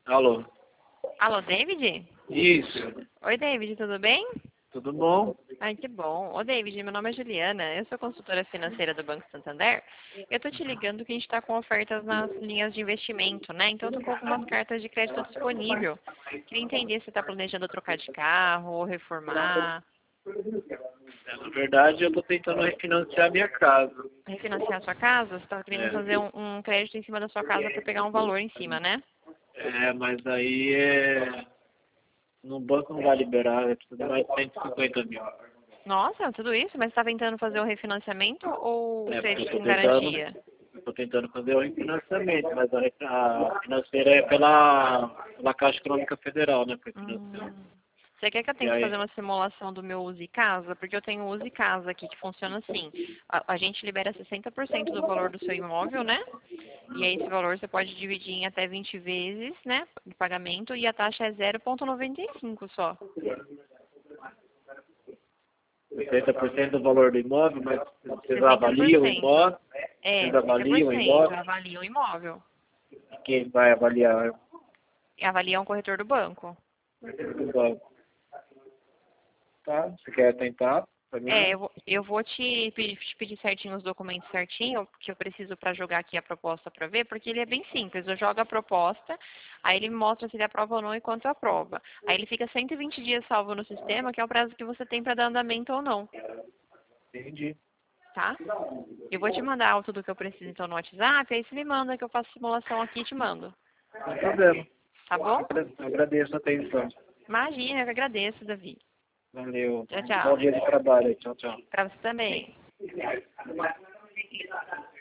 Alô? Alô, David? Isso. Oi, David, tudo bem? Tudo bom? Ai, que bom. Ô, David, meu nome é Juliana, eu sou consultora financeira do Banco Santander. Eu tô te ligando que a gente está com ofertas nas linhas de investimento, né? Então, eu tô com algumas cartas de crédito disponível. Queria entender se você está planejando trocar de carro ou reformar, Na verdade, eu tô tentando refinanciar minha casa. refinanciar a sua casa. Você está querendo fazer um crédito em cima da sua casa para pegar um valor em cima, né? Mas aí no banco não vai liberar, precisa de mais de 150 mil. Nossa, tudo isso? Mas você está tentando fazer o refinanciamento ou o Porque crédito em garantia? eu tô tentando fazer o refinanciamento, mas a financeira é pela Caixa Econômica Federal, né? Para financiar. Você quer que eu E tente aí, fazer uma simulação do meu Use Casa? Porque eu tenho o Use Casa aqui, que funciona assim. A gente libera 60% do valor do seu imóvel, né? E aí esse valor você pode dividir em até 20 vezes, né? De pagamento, e a taxa é 0,95 só. 60% do valor do imóvel, mas vocês avaliam o 60%. imóvel? É, Vocês avaliam o 60%. imóvel? Avalia o imóvel. Quem vai avaliar E avalia um corretor do banco. o banco? Tá? Você quer tentar? Pra mim? Eu vou te pedir certinho os documentos certinho que eu preciso para jogar aqui a proposta para ver, porque ele é bem simples. Eu jogo a proposta, aí ele me mostra se ele aprova ou não e quanto aprova. Aí ele fica 120 dias salvo no sistema, que é o prazo que você tem para dar andamento ou não, Entendi. tá? Eu vou te mandar tudo que eu preciso então no WhatsApp, aí você me manda que eu faço simulação aqui e te mando. Sem problema. Tá bom? Agradeço a atenção. Imagina, eu que agradeço, Davi. Valeu. Tchau, Bom tchau. dia de trabalho. Tchau, tchau. Para você também.